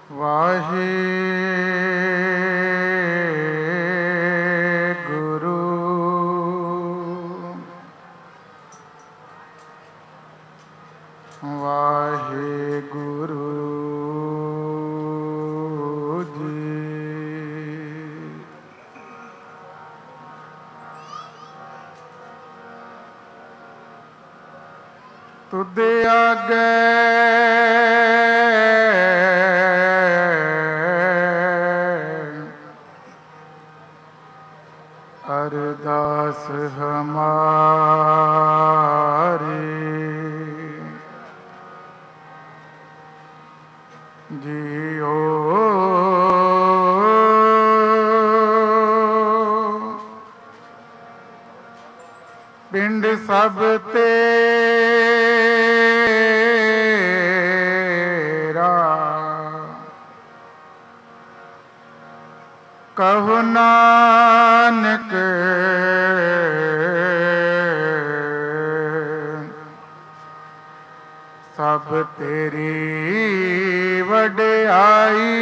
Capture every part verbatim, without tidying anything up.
ਵਾਹਿਗੁਰੂ ਵਾਹਿਗੁਰੂ ਜੀ। ਤੁਧ ਆਗੇ ਅਰਦਾਸ ਹਮਾਰੀ, ਜੀਓ ਪਿੰਡ ਸਭ ਤੇਰਾ, ਕਹੋ ਨਾਨਕ ਸਭ ਤੇਰੀ ਵਡਿਆਈ,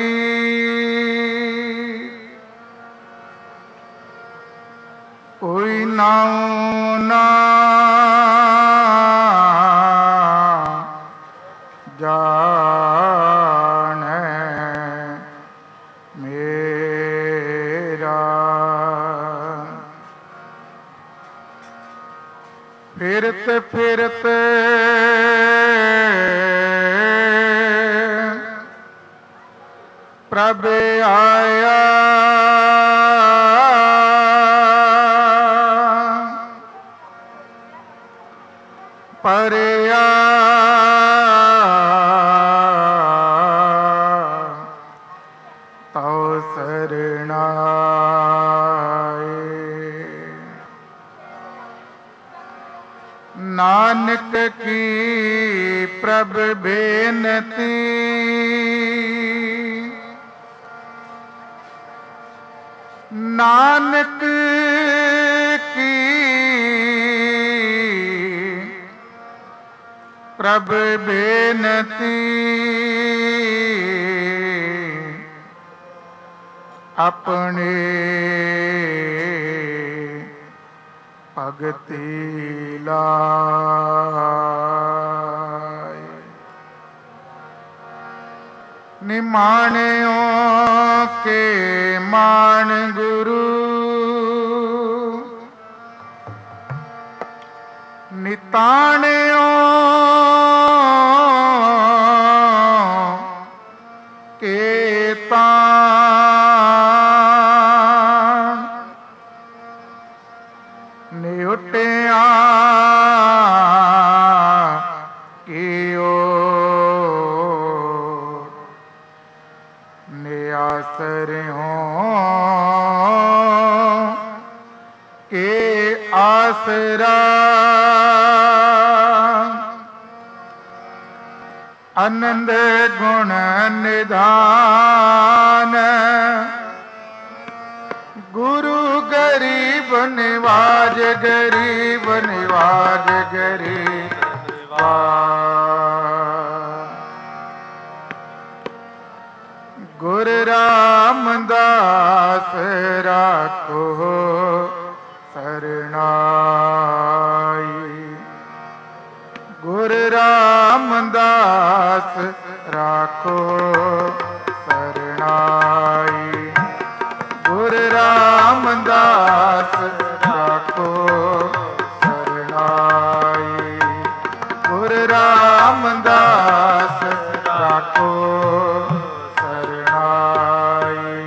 ਕੋਈ ਨਾਉ ਨਾ ਜਾਣੈ ਮੇਰਾ। ਫਿਰਤ ਫਿਰਤ ਪ੍ਰਭ ਆਇਆ, ਪਰਿਆ ਤਉ ਸਰਣਾਏ। ਨਾਨਕ ਕੀ ਪ੍ਰਭ ਬੇਨਤੀ, ਨਾਨਕ ਕੀ ਪ੍ਰਭ ਬੇਨਤੀ, ਆਪਣੇ ਭਗਤੀ ਲਾਇ। ਨਿਮਾਣਿਓ ਕੇ ਮਾਣ ਗੁਰੂ, ਨਿਤਾਣਿਓ ਕੇ ਤਾਣ, ਨਿਉਟਿਆ ਕੀਓ ਨਿਆਸਰਿਓ ਕੇ ਆਸਰਾ। ਆਨੰਦ ਗੁਣ ਨਿਧਾਨ, ਗੁਰੂ ਗਰੀਬ ਨਿਵਾਜ, ਗਰੀਬ ਨਿਵਾਜ, ਗਰੀਬ ਨਿਵਾਜ। ਗੁਰ ਰਾਮਦਾਸ ਰਾਖੋ ਸਰਣਾਈ, ਗੁਰ ਰਾਮਦਾਸ ਰਾਖੋ ਸਰਣਾਈ, ਗੁਰ ਰਾਮਦਾਸ ਰਾਖੋ ਸਰਣਾਈ, ਗੁਰ ਰਾਮਦਾਸ ਰਾਖੋ ਸਰਣਾਈ।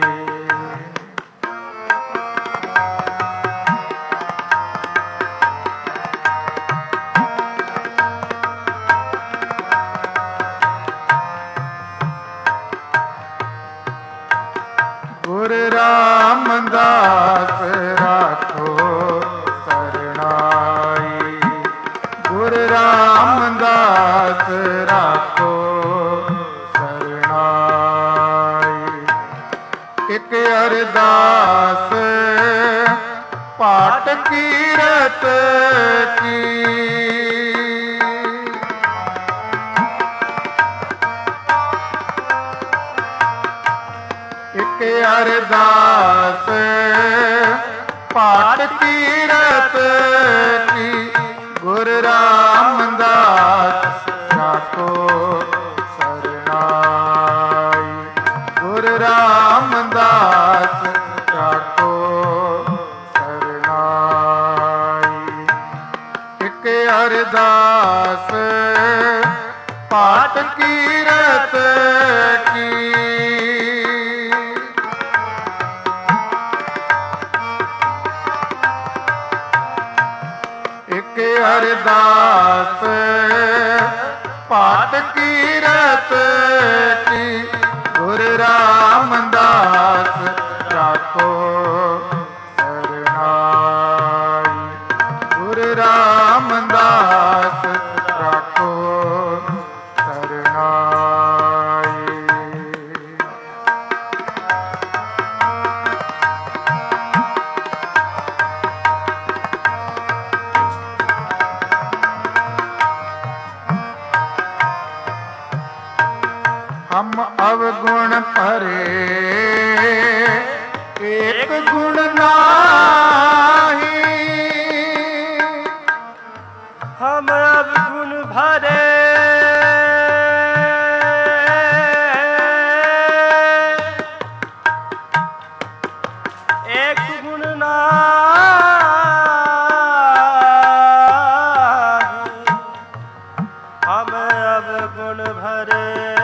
ਗੁਰ ਰਾਮਦਾਸ ਰਾਖੋ ਸਰਣਾਈ, ਗੁਰ ਰਾਮਦਾਸ ਰਾਖੋ ਸਰਣਾਈ। ਇੱਕ ਅਰਦਾਸ ਪਾਠ ਕੀਰਤ ਕੀ, ਇੱਕ ਅਰਦਾਸ ਪਾਠ ਕੀਰਤ ਕੀ ਗੁਰ ਰਾਮਦਾਸ ਰਾਖੋ ਸਰਨਾਈ। ਗੁਰ ਰਾਮਦਾਸ ਰਾਖੋ ਸਰਨਾਈ। ਇੱਕ ਅਰਦਾਸ ਪਾਠ ਕੀਰਤ ਕੀ ਇੱਕ ਅਰਦਾਸ ਪਾਠ ਕੀਰਤ ਕੀ ਗੁਰ ਰਾਮਦਾਸ ਰਾਖੋ ਸਰਨਾਈ। ਗੁਰ ਰਾਮਦਾਸ ਰਾਖੋ ਸਰਨਾਈ। हम अवगुण परे एक गुण नाही। हम अवगुण भरे एक गुण नाही। हम अवगुण भरे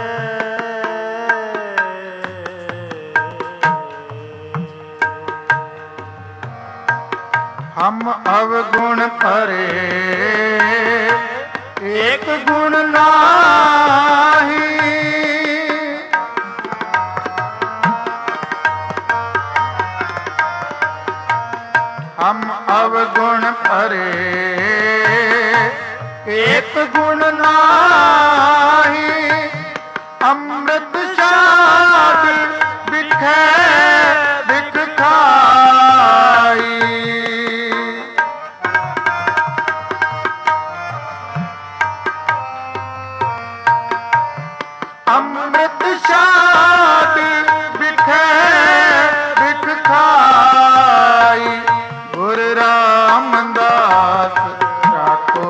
हम अवगुण परे एक गुण नाही। हम अवगुण परे एक गुण नाही। अमृत शाद बिखै बिख खाई। अमृत शाद बिखै बिख खाई। गुर रामदास राखो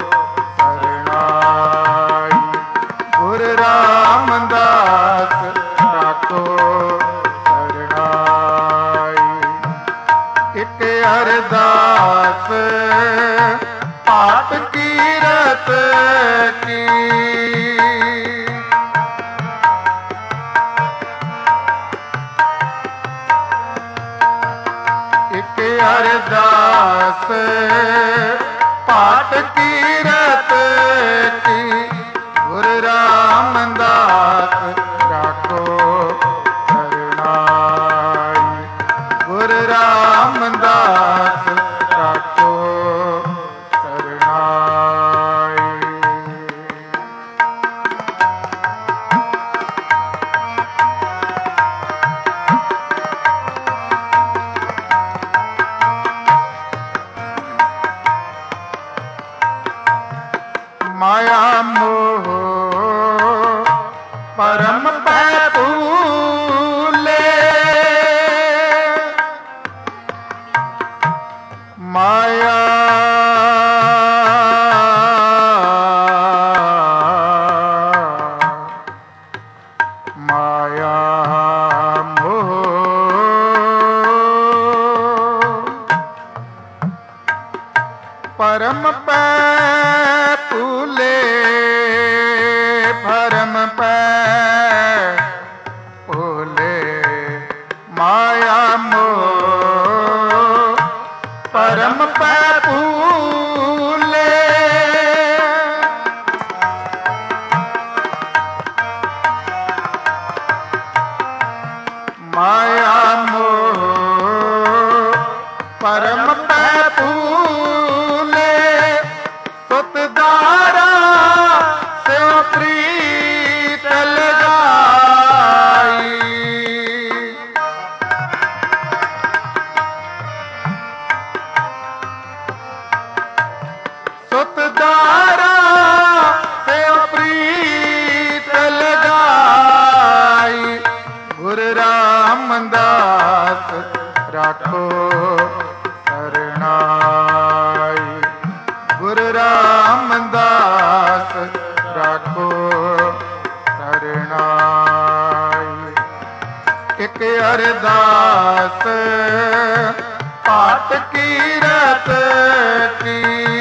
सरनाई। गुर रामदास राखो सरनाई। एक अरदास पाठ कीरत की एक अरदास पाठ कीरत की गुर रामदास राखो सरनाई। गुर रामदास राखो सरनाई। माया मोह परम पै भूले। माया माया मोह परम पै भूले। भरम पै भूले। माया मोह परम पै भूले। माया मोह परम पै भूले। एक अरदास पाठ कीरत की,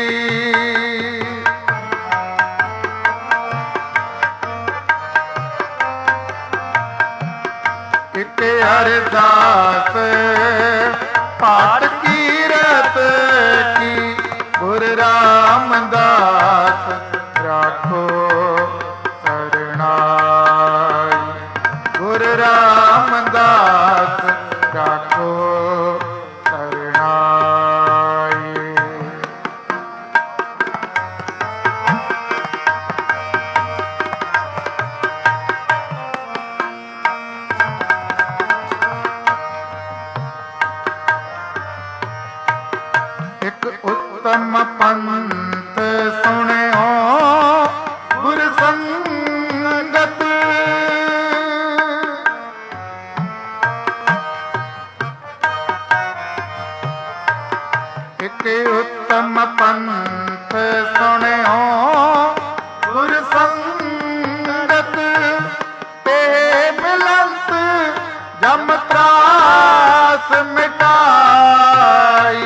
एक अरदास पाठ कीरत की, गुरु रामदास राखो शरणाई, गुरु रामदास राखो शरणाई। एक उत्तम पंथ सुनियो गुर संगत, एक उत्तम पंथ सुनियो गुर संगत, ते मिलंत जम त्रास मिटाई,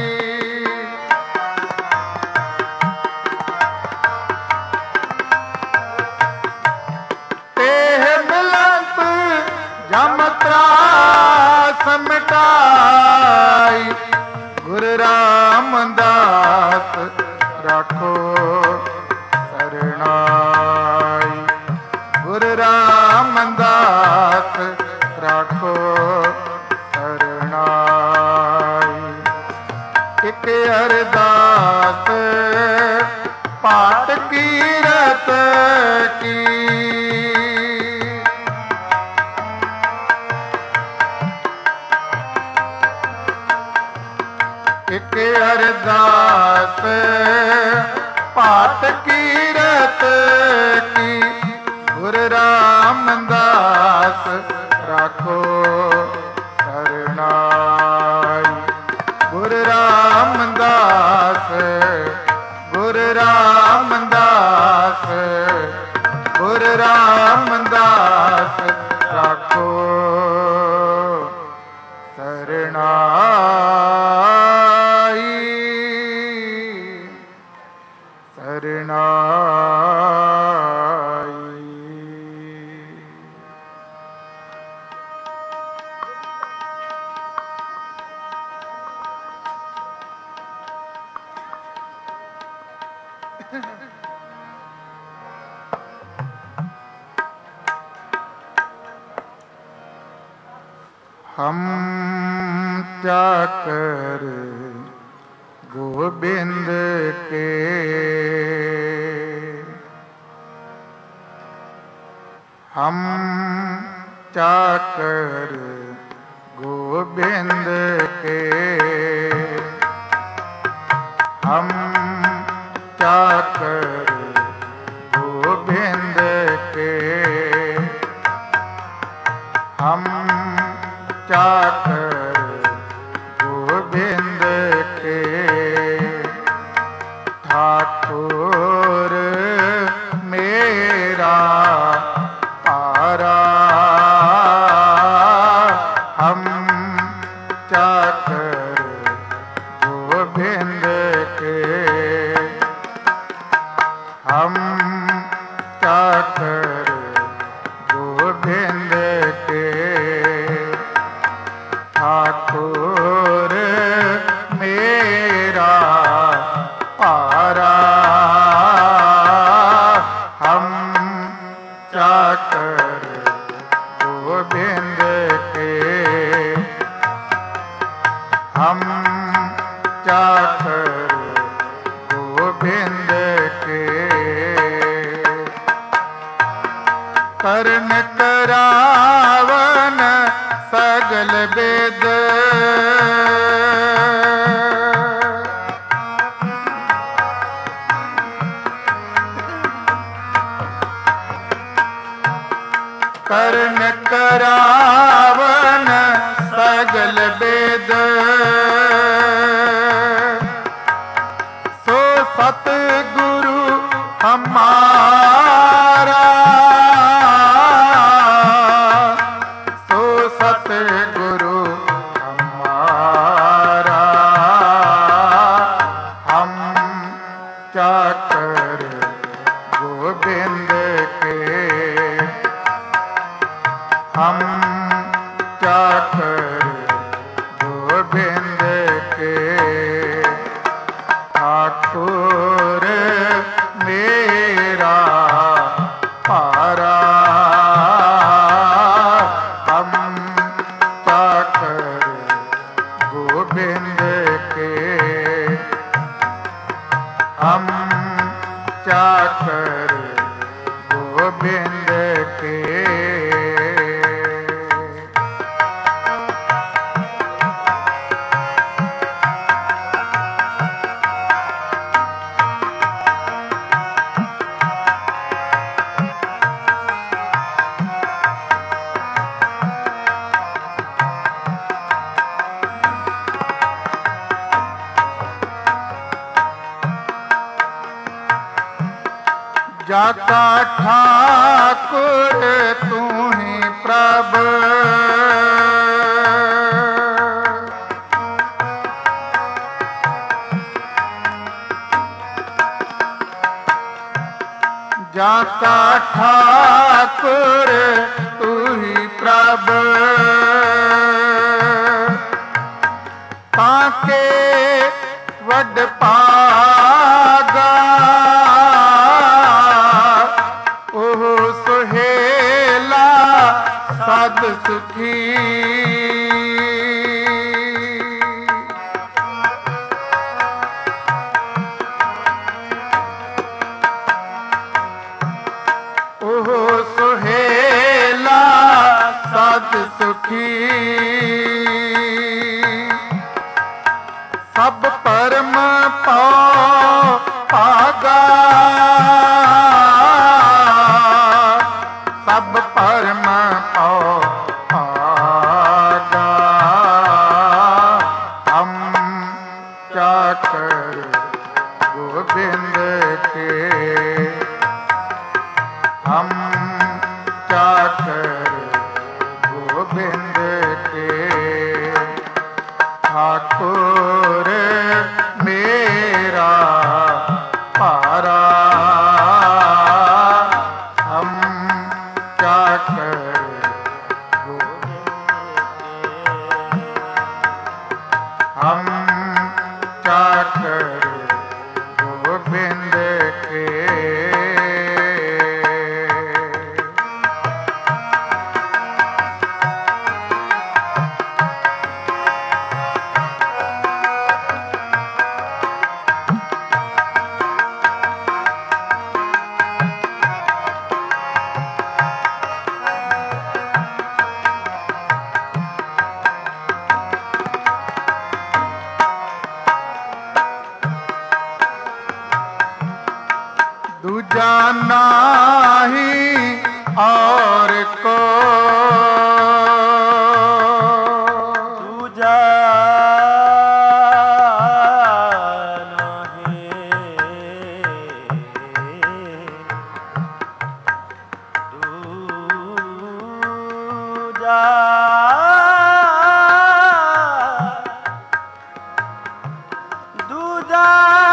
जम त्रास मिटाई, गुरु रामदास राखो शरणाई, गुरु रामदास राखो शरणाई। एक अरदास पाठ कीरत की, एक अरदास पाठ कीरत की, गुरु रामदास राखो शरणाई, गुरु रामदास, गुरु रामदास, गुरु रामदास राखो शरणाई, शरणाई। हम चाकर गोविंद के, हम चाकर गोविंद के, हम चाकर गोविंद के, हम चाकर गोविंद के, ठाकुर मेरा पारा, हम चाकर गोविंद के, हम चाकर गोविंद के, ठाकुर मेरा पारा, हम चाकर गोविंद के, हम चाकर गोविंद के, करन करावन सगल वेद, करन करावन सगल वेद, सो सतगुरु हमारा, सो सत हम चाकर गोविंद के ठाकुर मेरा पारा। हम चाकर गोविंद के हम चाकर गोविंद के। जाका ठाकुर तू ही प्रभ जाका ठाकुर तू ही प्रभ ताके वड पागा सद सुखी। ओह सुहेला सद सुखी सब परम पाओ पागा सब परम पाओ पागा। हम चाकर गोविंद के हम चाकर गोविंद के ठाकुर मेरा पारा। हम चाकर हम चाकर गोविंद के। दूजा नाही और को दूजा नाही दूजा दूजा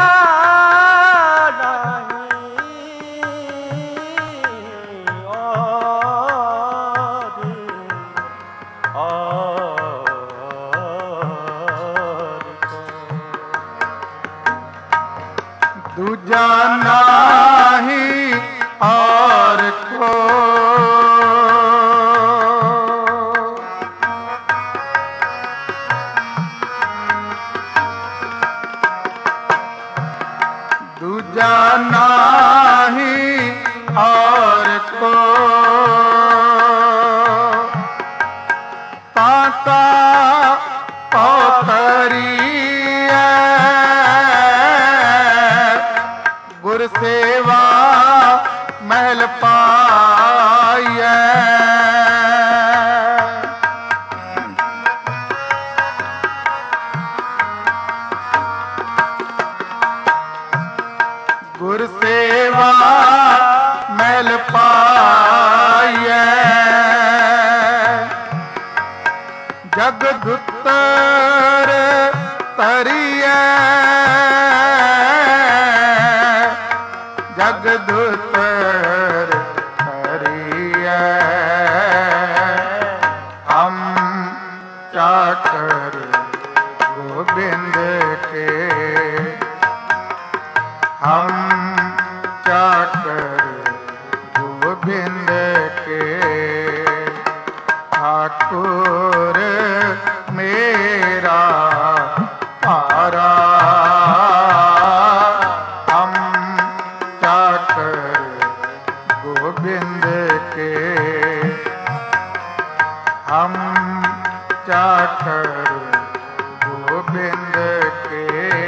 दूजा नाही और को दूजा नाही और को ताका पौतरी गुर सेवा महल पाइए। गुर सेवा महल पाइए जगदुत्तर तरिए जगदुत्तर तरिए ठाकुर मेरा पारा हम चाकर गोविंद के हम चाकर गोविंद के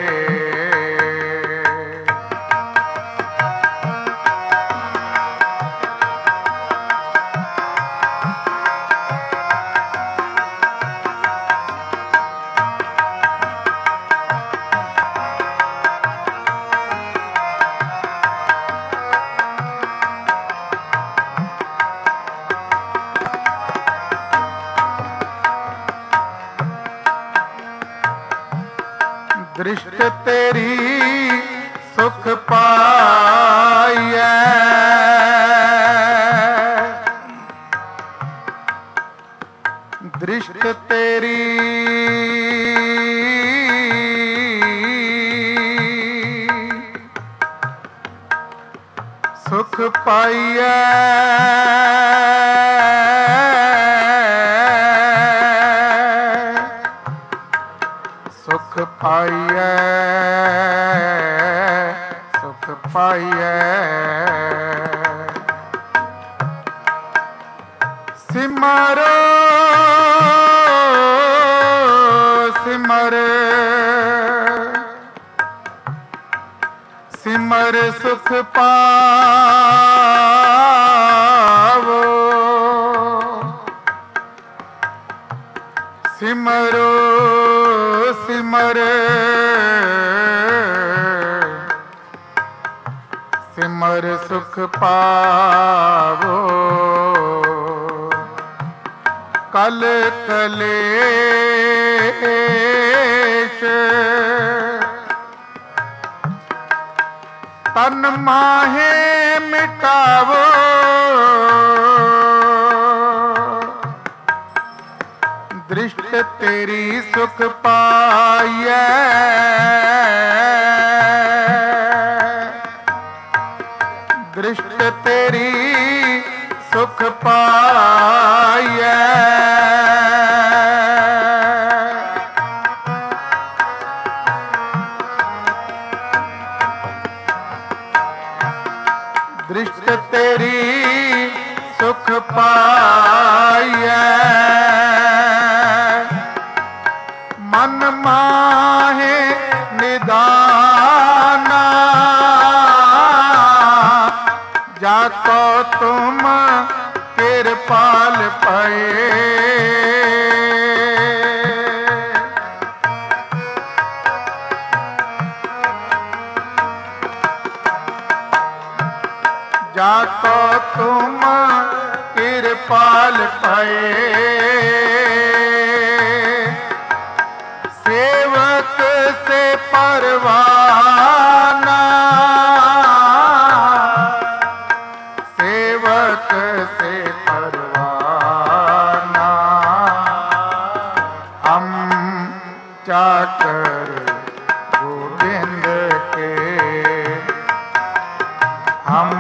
दृष्ट तेरी सुख पाइए दृष्ट तेरी सुख पाइए सुख पाइए सुख पाइए सिमरो सिमर सिमर सुख पावो सिमरो सिमर सिमर सुख पावो कल कलेश तन माहे मिटावो दृष्ट तेरी सुख पाइए दृष्ट तेरी सुख पाइए दृष्ट तेरी सुख पाइए मन माहे निदाना जाको तुम कृपाल पाए जाको तुम कृपाल पाए सेवक से परवाना सेवक से परवाना हम चाकर गोविंद के हम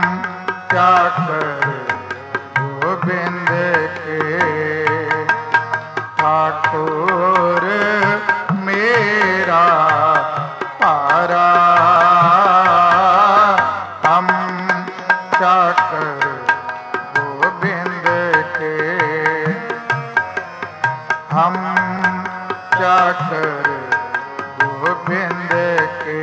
चाकर गोविंद के ठाकुर मेरा पारा हम चाकर गोविंद के हम चाकर गोविंद के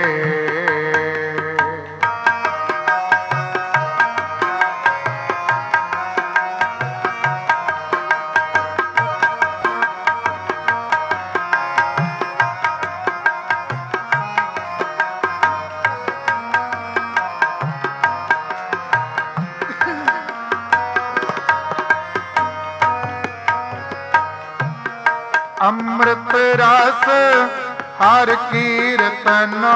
अमृत रस हर कीर्तना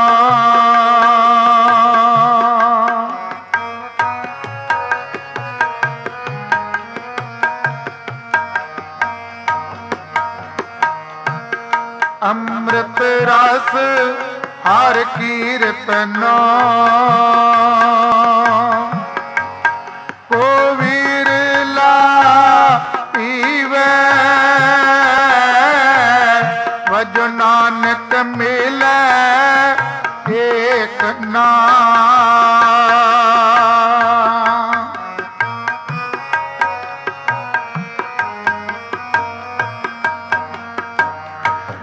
अमृत रस हर कीर्तना को विरला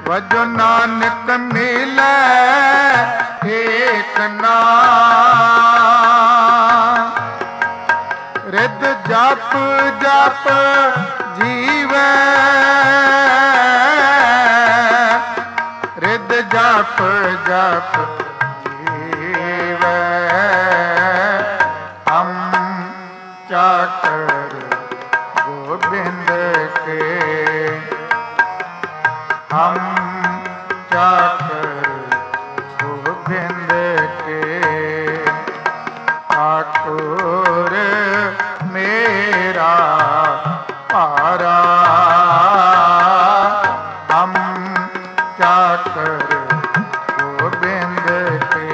ਵਜੋ ਨਾਨਕ ਮਿਲੈ ਏਕ ਨਾਮ। ਰਿਦ ਜਪ ਜਪ ਜੀਵੈ, ਰਿਦ ਜਪ ਜਪ ਜੀਵੈ। ਹਮ ਚਾਕਰ ਗੋਬਿੰਦ ਕੇ, ਹਮ ਚਾਕਰ ਗੋਬਿੰਦ ਕੇ। ठाकुर मेरा पारा, हम चाकर गोबिंद के,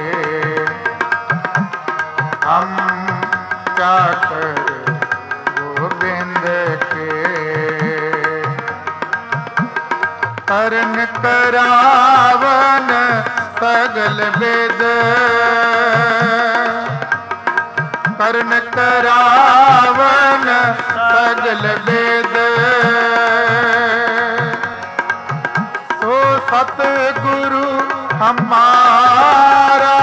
हम चाकर गोबिंद के। करन करावन सगल वेद, करन करावन सगल वेद। सो सतगुरु हमारा,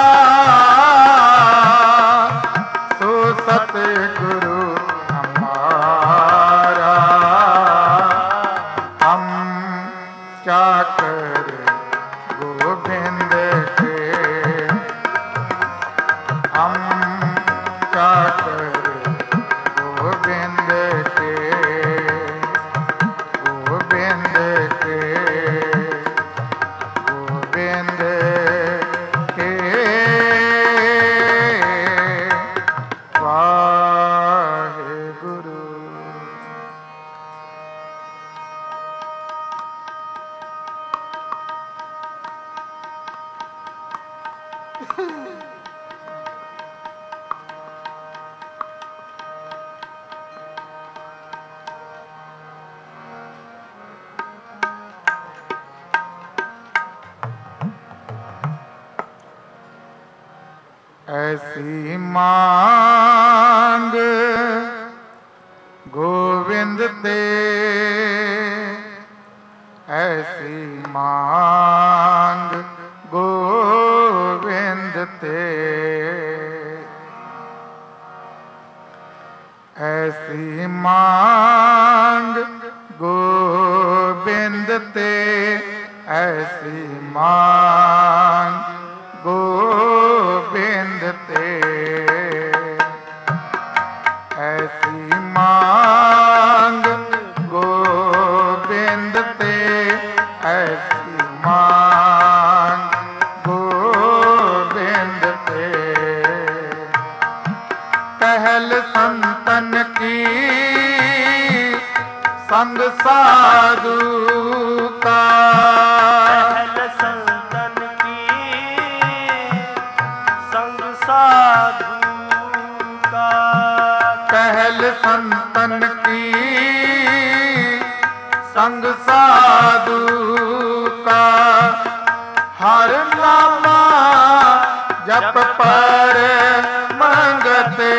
सो सतगुरु हमारा। हम चाकर गोबिंद के, हम चाकर गोबिंद के, गोबिंद के, गोबिंद के। वाहेगुरु। ऐसी मांग गोविंद ते, ऐसी मांग गोविंद ते। ऐसी मांग गोविंद ते, ऐसी मांग गोविंद ते। ऐसी मांग गोविंद ते, ऐसी मांग गोविंद ते। पहल संतन की संग साधु का, पहल संतन की संग साधु का। पहल संतन की संग साधु का। हर नामा जप पर मंगते,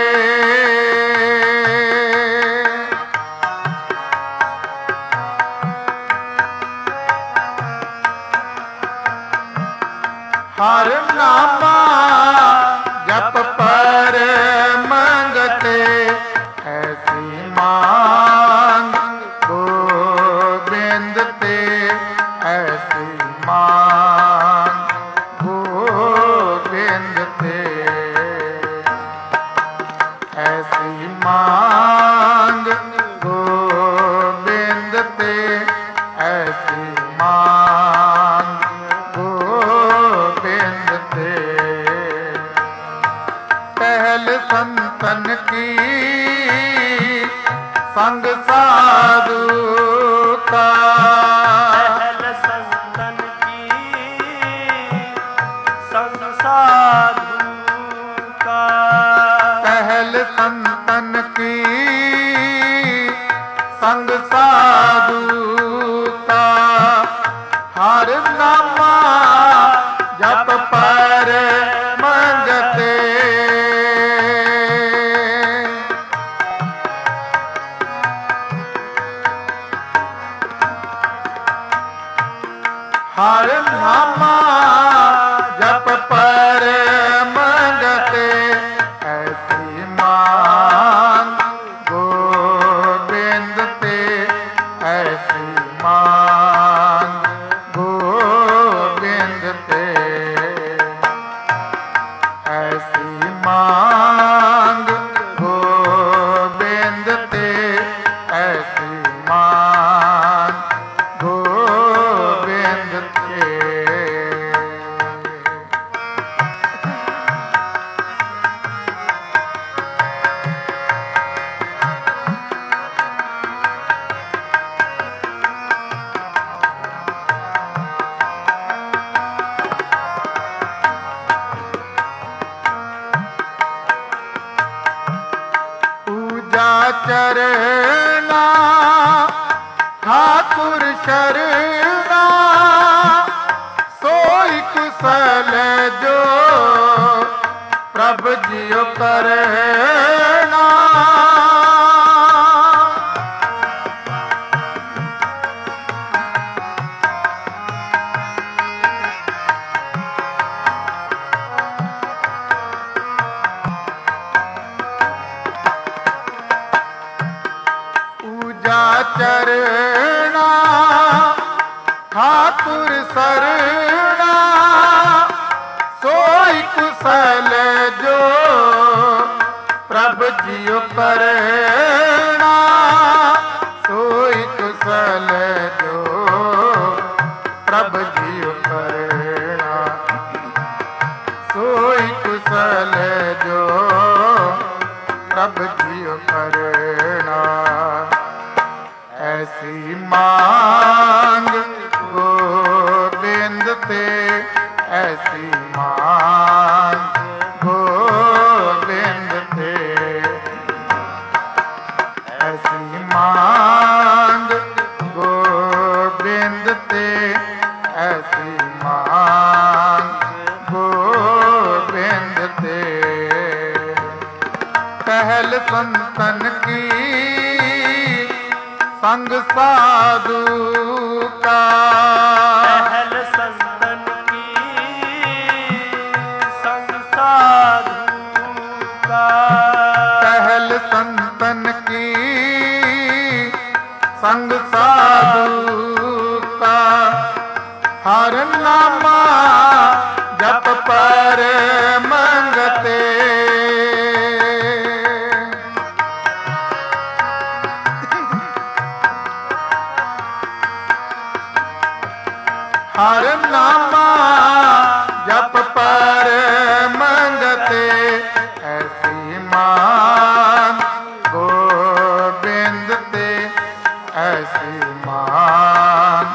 हर नामा जप पर मंगते। ऐसी मांग गोविंद ते, ऐसी मांग गोविंद ते। ऐसी मांग गोविंद ते, ऐसी मांग गोविंद ते। पहल संतन की संग साधु का। पहल संतन की संग साधु का। पहल संतन की संग साधु का। हर नामा जप पर मंगते। ਹਰ ਨਾਮਾ ਜਪ ਪਰ ਮੰਗਤੇ ਐਸੀ ਮਾਨ ਗੋਬਿੰਦ ਤੇ ਐਸੀ ਮਾਨ ਗੋਬਿੰਦ ਤੇ ਐਸੀ ਮਾਨ ਗੋਬਿੰਦ ਤੇ ਐਸੀ ਮਾਨ ਗੋਬਿੰਦ ਤੇ ਪੂਜਾ ਚਰਨਾ ਠਾਕੁਰ ਸ਼ਰਨਾ ਸੋਈ ਕੁਸਲ ਜੋ ਪ੍ਰਭ ਜਿਉ ਕਰਨਾ ਪੂਜਾ ਚਰਣਾ ਠਾਕੁਰ ਸਰਣਾ ਸੋਈ ਕੁਸਲ ਜੋ ਪ੍ਰਭ ਜਿਉ ਕਰਨਾ ਸੋਈ ਕੁਸਲ ਜੋ ਪ੍ਰਭ ਜਿਉ ਕਰਨਾ ਸੋਈ ਕੁਸਲ ਜੋ ਪ੍ਰਭ ਜਿਉ ਕਰਨਾ ਐਸੀ ਮਾਂਗ ਗੋਬਿੰਦ ਤੇ ਐਸੀ ਮਾਂਗ ਗੋਬਿੰਦ ਤੇ ਐਸੀ ਮਾਂਗ ਗੋਬਿੰਦ ਤੇ ਐਸੀ ਮਾਂਗ ਗੋਬਿੰਦ ਤੇ ਪਹਿਲ ਸੰਤਨ ਕੀ संग साधु का पहल संतन की संग साधु का पहल संतन की संग साधु का हर नामा जप पर मंगते हर नामा जप पर मंगते ऐसी मान गोबिंद ते ऐसी मान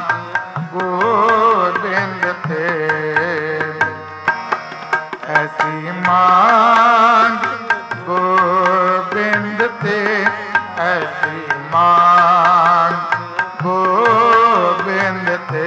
गोबिंद ते ऐसी मान गोबिंद ते ऐसी मान गोबिंद ते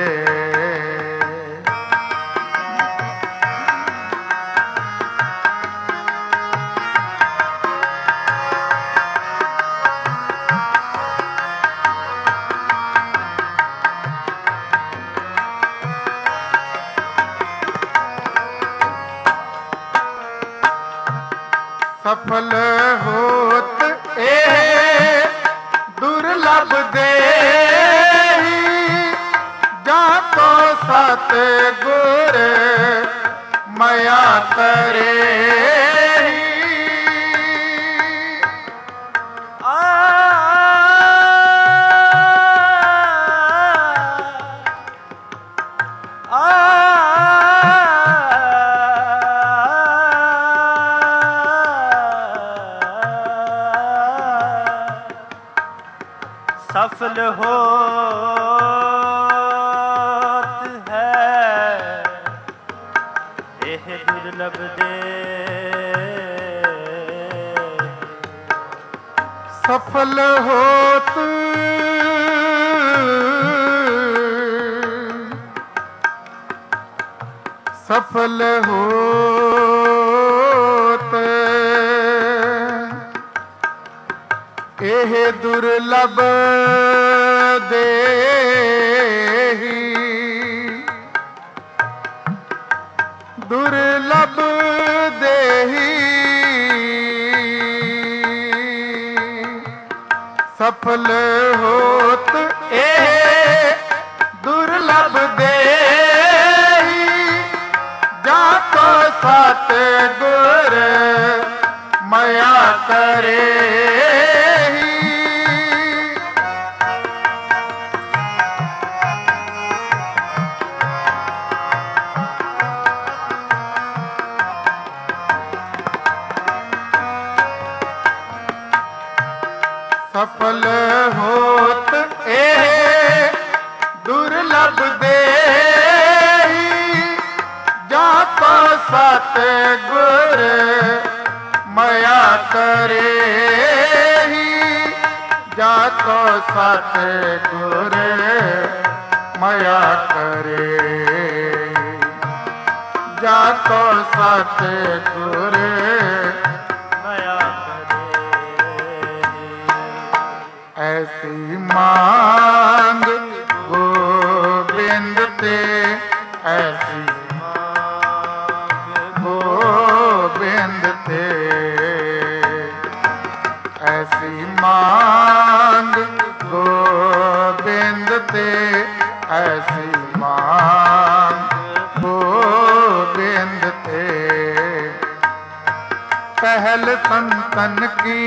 सफल होत ए दुर्लभ दे जा तो सत गुर मया करे सफल होत है एह दुर्लभ दे सफल होत सफल होत एह दुर्लभ देही ਦੁਰਲਭ ਦੇਹੀ ਸਫਲ ਹੋਤ ਇਹ ਦੁਰਲਭ ਦੇਹੀ ਜਾ ਕੋ ਸਤ ਗੁਰ ਮਾਇਆ ਕਰੇ ਸਫਲ ਹੋਤ ਇਹ ਦੁਰਲਭ ਦੇਹੀ ਜਾ ਕੋ ਸਤ ਗੁਰ ਮਾਇਆ ਕਰੇਹੀ ਜਾ ਕੋ ਸਤ ਗੁਰ ਮਾਇਆ ਕਰੇ ਜਾ ਕੋ ਸਤ ਗੁਰ ऐसी मांग गोबिंद ते ऐसी मांग गोबिंद ते ऐसी मांग गोबिंद ते ऐसी मांग गोबिंद ते पहल संतन की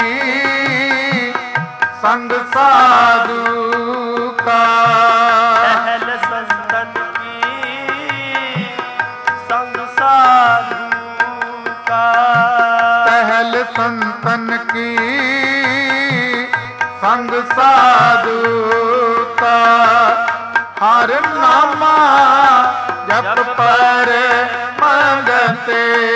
संग साधु का पहल संतन की संग साधु का पहल संतन की संग साधु का हर नामा जप पर मंगते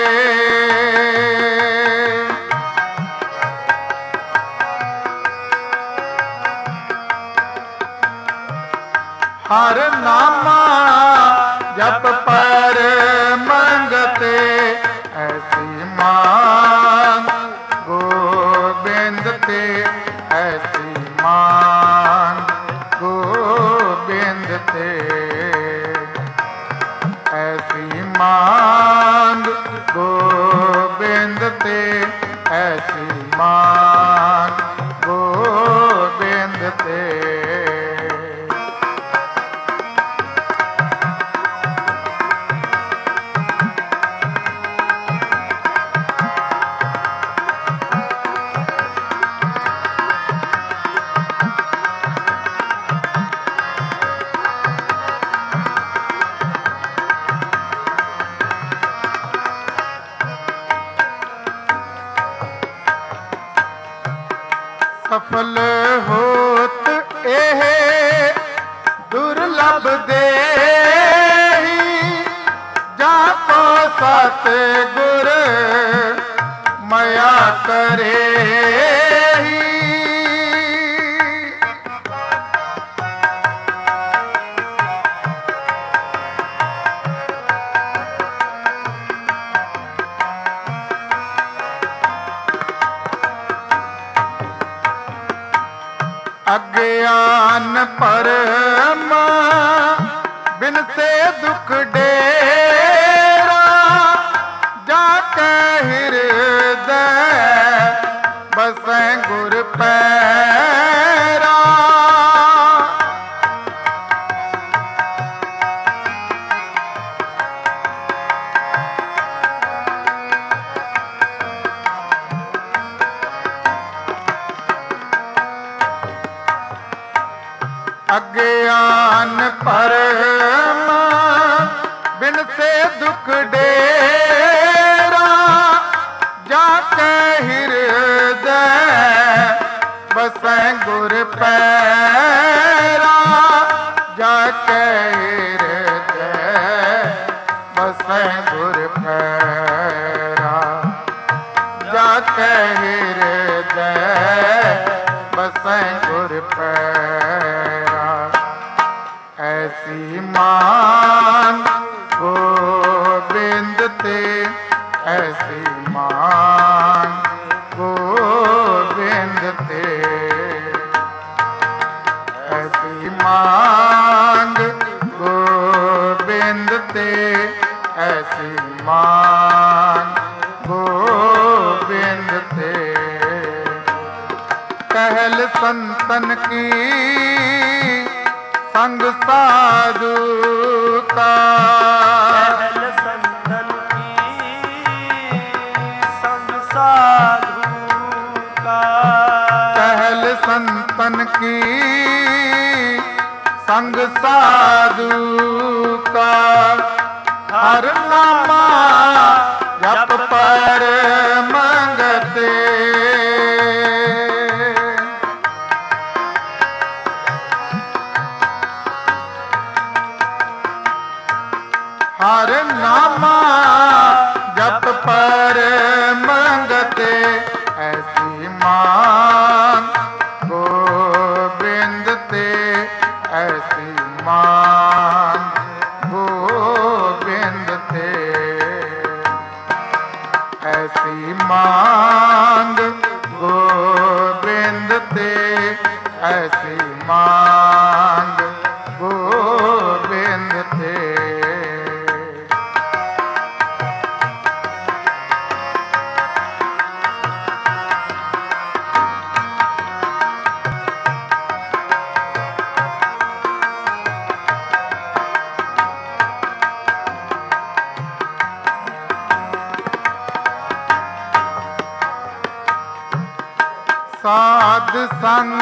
हर नामा जप पर मंगते ऐसी मांग गोबिंद ते ऐसी मांग गोबिंद ते ऐसी मांग गोबिंद ते ऐसी मांग गोबिंद ते सफल होत एह दुर्लभ देही जा को सत गुर माया करे अज्ञान परम बिन से दुख डेरा जाके हृदय बसै गुर पैरा अज्ञान परम बिन से दुख डेरा जाके हृदय बसै गुर पैरा जाके हृदय बसै गुर पैरा जाके हृदय बसै गुर पैरा ऐसी मांग गोबिंद ते ऐसी मांग गोबिंद ते ऐसी मांग गोबिंद ते ऐसी मान गोविंद ते। कहल संतन की संग साधु का, कहल संतन की संग साधु का, कहल संतन की संग साधु का। हर नामा जप पर मंगते, हर नामा जप पर मंगते। ऐसी मान गोविंद ते, ऐसी मान गोविंद ते। ऐसी मांग गोविंद ते, ऐसी मांग गोविंद ते। साध संग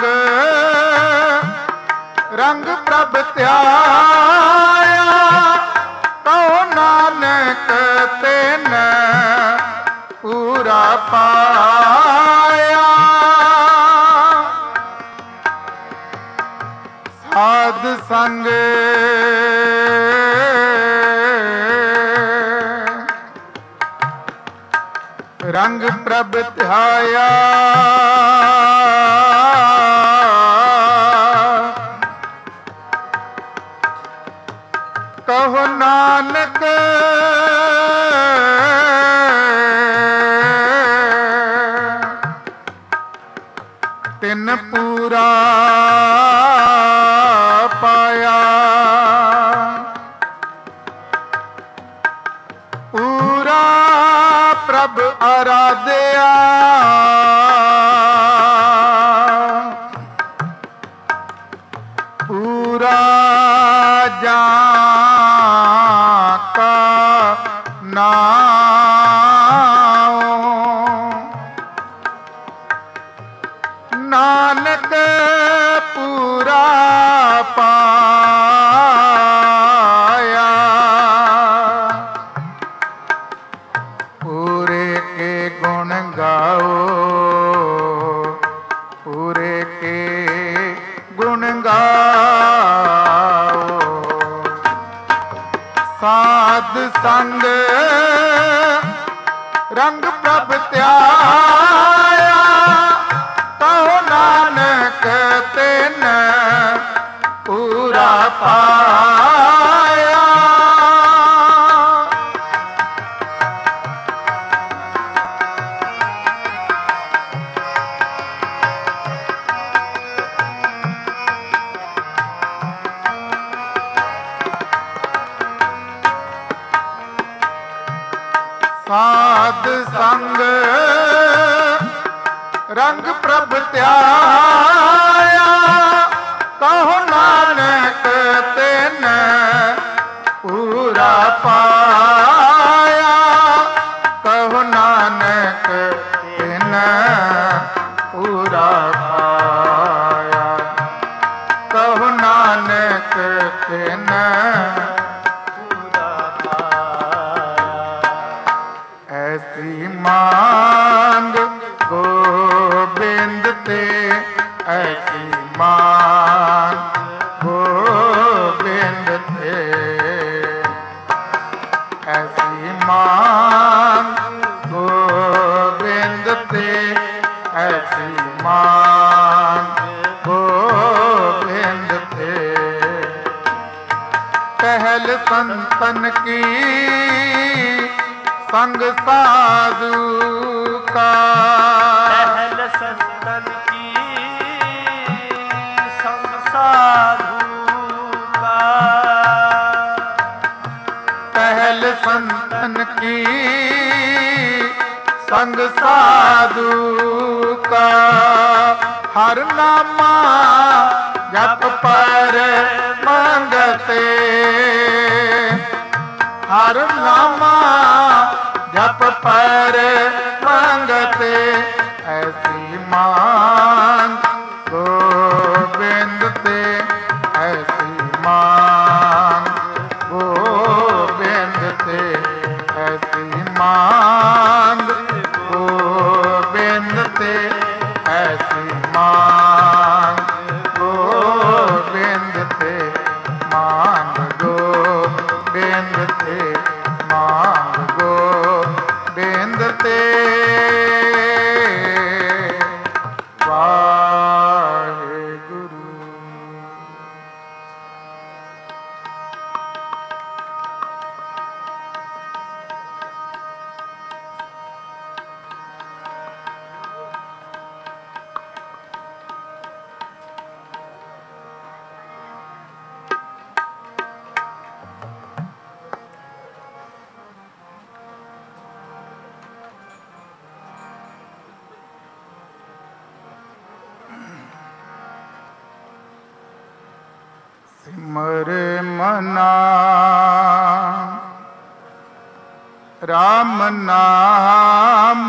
रंग प्रभ त्याया, कहो नानक तेन पूरा पाया। साध संग रंग प्रभ ध्याया, कहो नानक तिन पूरा पाया। पूरा प्रभ आराध्या, पूरा जाका नाम। नानक पूरा पाया। पूरे के गुण गाओ, पूरे के गुण गाओ। साध संग रंग प्रभ त्याया, कहो नानक तेन पूरा पाया। साध संग रंग प्रभ त्याया, कहो नानक तेन पूरा पाया। कहो नानक तेन पूरा पाया। कहो नानक तेन ऐसी मांग गोविंद ते, ऐसी मांग गोविंद ते। ऐसी मांग गोविंद ते, ऐसी मांग गोविंद ते। कहल संतन की संग साधु का, कहल संतन की संग साधु का। कहल संतन की संग साधु का हर नामा जप पर मंगते हर नामा जप पर मंगते ऐसी मांग गोविंद ते ऐसी मांग गोविंद ते ऐसी मांग गोविंद ते ऐसी मांग गोविंद ते मांग गोविंद ते मांग गोविंद ते वाहेगुरु। सिमर मना राम नाम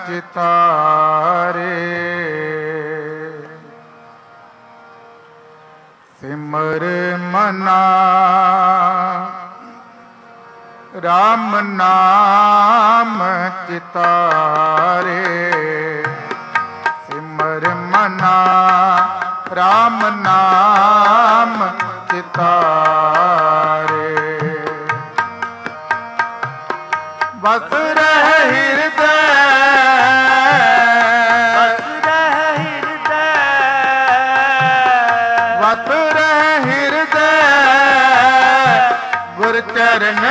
चितारे सिमर मना राम नाम चितारे सिमर मना राम नाम चितारे बस रह हृदय बस रह हृदय बस रह हृदय गुर चरण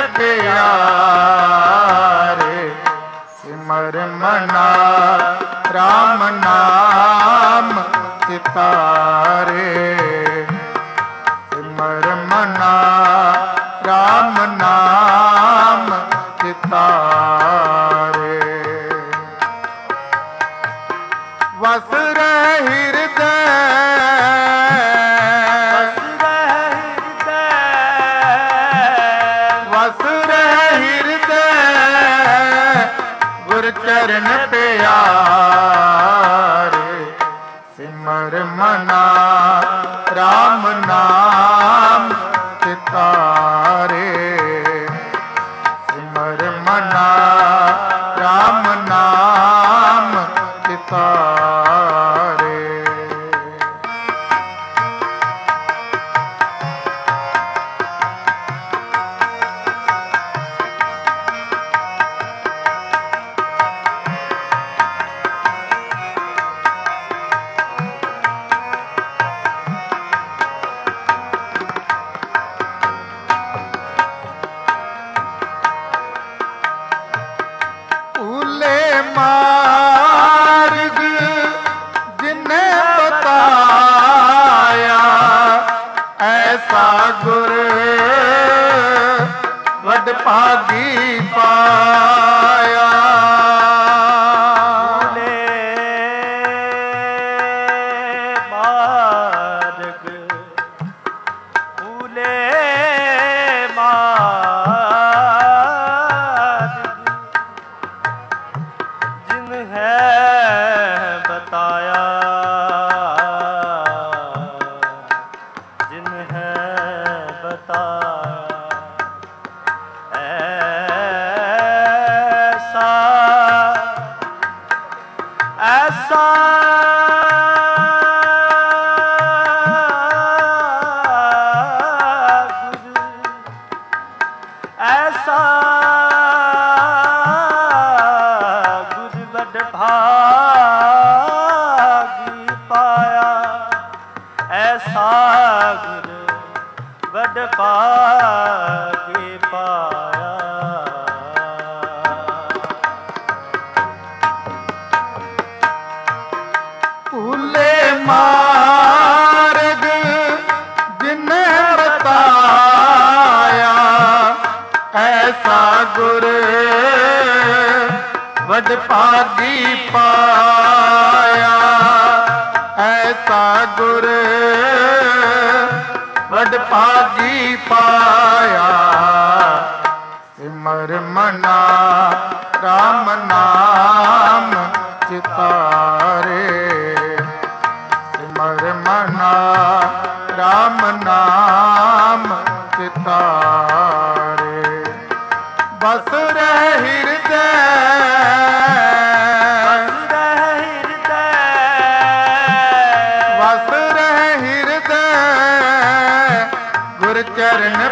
प्यारे सिमर मना राम नाम चितारे सिमर मना राम नाम चितारे वस रह हृदय बस रह हृदय वस रह हृदय गुर चरण प्यारे सिमर मना राम नाम चितारे सिमर मना राम नाम चितारे मार्ग जिन्ने बताया ऐसा गुर वड भागी पाया मार्ग भूले मार्ग जिन है बताया जिन है बताया ऐसा ऐसा ऐसा गुर बड़ भागी पाया ऐसा गुर बड़ भागी पाया भूले मार्ग जिन्ने बताया ऐसा गुर ਵਡ ਭਾਗੀ ਪਾਇਆ ਐਸਾ ਗੁਰ ਵਡ ਭਾਗੀ ਪਾਇਆ ਸਿਮਰ ਮਨਾ ਰਾਮ ਨਾਮ ਚਿਤਾਰੇ ਸਿਮਰ ਮਨਾ ਰਾਮ ਨਾਮ ਚਿਤਾਰੇ ਬਸ ਰਹਿ ਹਿਰਦੈ ਵਸ ਰਹਿ ਹਿਰਦੈ ਗੁਰ ਚਰਨ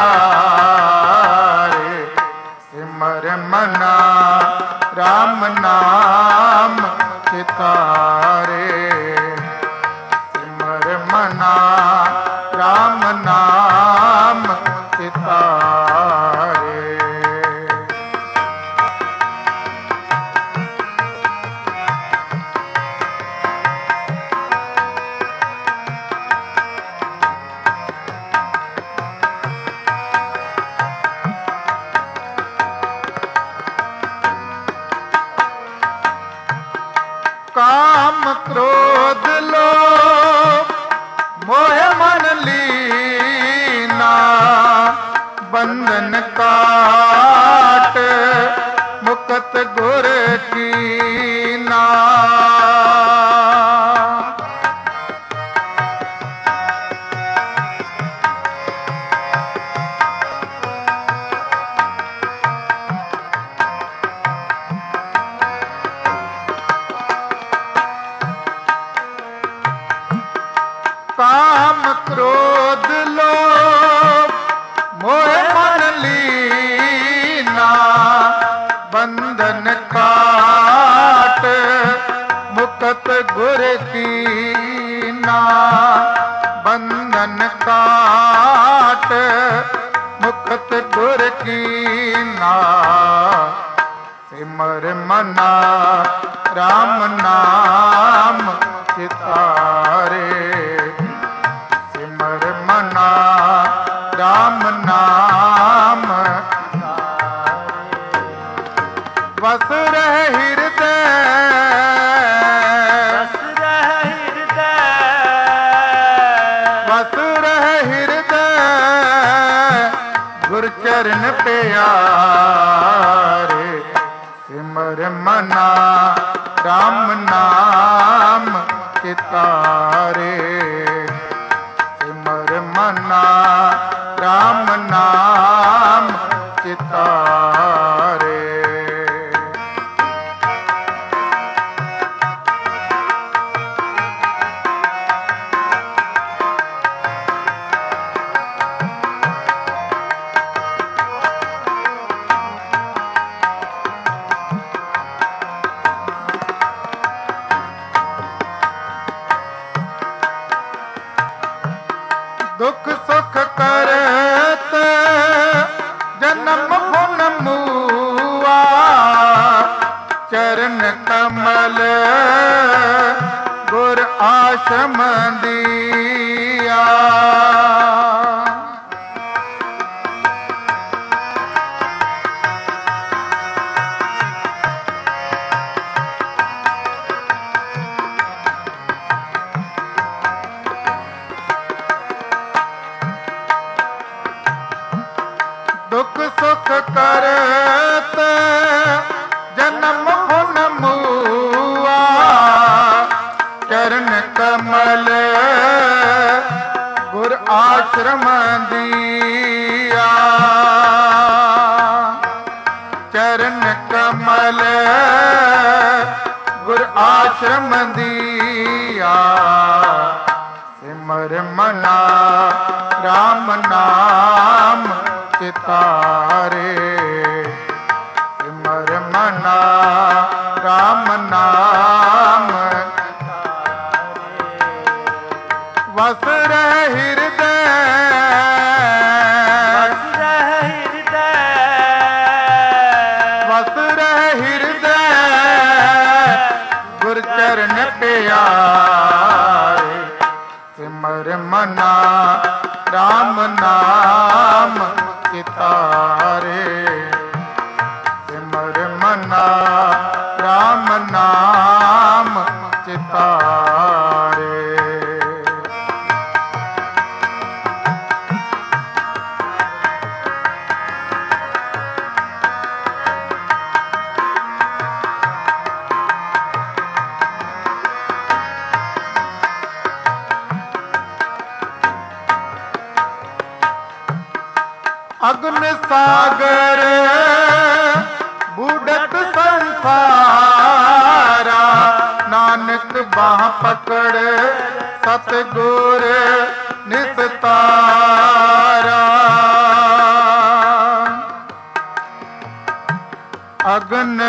ਪਿਆਰੇ ਸਿਮਰ ਮਨਾ ਰਾਮ ਨਾਮ ਚਿਤਾਰੇ ਸਿਮਰ ਮਨਾ ਰਾਮ ਨਾਮ ਚਿਤਾਰੇ ਕਾਮ ਕ੍ਰੋਧ ਲੋਭ ਮੋਹ ਮਨ ਲੀਨਾ ਬੰਧਨ ਕਾਟ ਮੁਕਤ ਗੁਰ ਕੀਨਾ ਕਾਮ ਕ੍ਰੋਧ ਲੋਭ ਮੋਹ ਮਨ ਲੀਨਾ ਬੰਧਨ ਕਾਟ ਮੁਕਤ ਗੁਰ ਕੀਨਾ ਬੰਧਨ ਕਾਟ ਮੁਕਤ ਗੁਰ ਕੀਨਾ ਸਿਮਰ ਮਨਾ ਰਾਮ ਨਾਮ ਚਿਤਾਰੇ ਸਿਮਰ ਮਨਾ ਰਾਮ ਨਾਮ ਵਸ ਰਹਿ ਹਿਰਦੈ ਵਸ ਰਹਿ ਹਿਰਦੈ ਵਸ ਰਹਿ ਹਿਰਦੈ ਗੁਰ ਚਰਨ ਪਿਆਰੇ ਸਿਮਰ ਮਨਾ ਰਾਮ ਨਾਮ ਚਿਤਾਰੇ ਸਿਮਰ ਮਨਾ ਰਾਮ ਨਾਮ ਚਿਤਾਰੇ ਦੁਖ ਸੁਖ ਕਰਤ ਜਨਮ ਫੁਨ ਮੂਆ ਚਰਨ ਕਮਲ ਗੁਰ ਆਸ਼ਰਮ ਦੀਆ ਦੁਖ ਸੁਖ ਕਰਤ ਜਨਮ ਫੁਨ ਮੂਆ ਚਰਨ ਕਮਲ ਗੁਰ ਆਸ਼ਰਮ ਦੀਆ ਚਰਨ ਕਮਲ ਗੁਰ ਆਸ਼ਰਮ ਦੀਆ ਸਿਮਰ ਮਨਾ ਰਾਮ ਨਾਮ ਚਿਤਾਰੇ ਸਿਮਰ ਮਨਾ ਰਾਮ ਨਾਮ ਵਸ ਰਹਿ ਹਿਰਦੈ ਵਸ ਰਹਿ ਹਿਰਦੈ ਵਸ ਰਹਿ ਹਿਰਦੈ ਗੁਰ ਚਰਨ ਪਿਆਰੇ ਸਿਮਰ ਮਨਾ ਰਾਮ ਨਾਮ ਚਿਤਾਰੇ ਸਿਮਰ ਮਨਾ ਅਗਨ ਸਾਗਰ ਬੂੜਤ ਸੰਸਾਰਾ, ਨਾਨਕ ਬਾਹ ਪਕੜ ਸਤਿਗੁਰ ਨਿਸਤਾਰਾ। ਅਗਨ